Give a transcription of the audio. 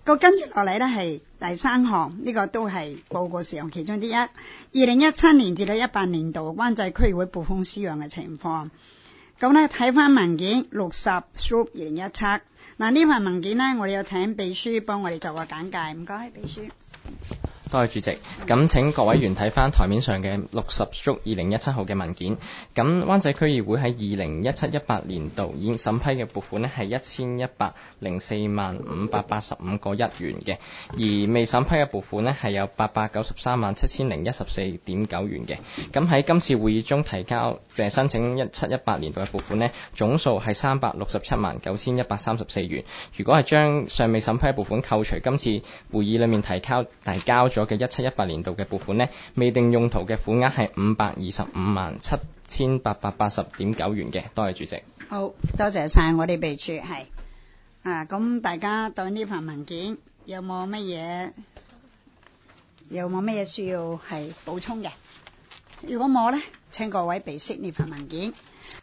跟住落嚟呢係第3項，呢個都係報告事項其中之一。2017年至到18年度灣仔區議會撥款使用嘅情況。咁呢睇翻文件60/2017，嗱呢份文件呢，我哋有請秘書幫我哋做個簡介，唔該，秘書。 多謝主席，咁請各位員睇翻台面上嘅60/2017號嘅文件。咁灣仔區議會喺2017-18年度已經審批嘅撥款呢係11044585個1元嘅，而未審批嘅撥款呢係有8937014.9元嘅。咁喺今次會議中提交申請17-18年度嘅撥款呢，總數係3679134元。如果係將尚未審批嘅撥款扣除今次會議裡面提交咗嘅17-18年度嘅撥款呢，未定用途嘅款額係5257880.9元嘅。多謝主席。 好，多謝晒我哋秘書係。咁大家對呢份文件有冇乜嘢需要係補充嘅？如果冇呢，請各位備悉呢份文件。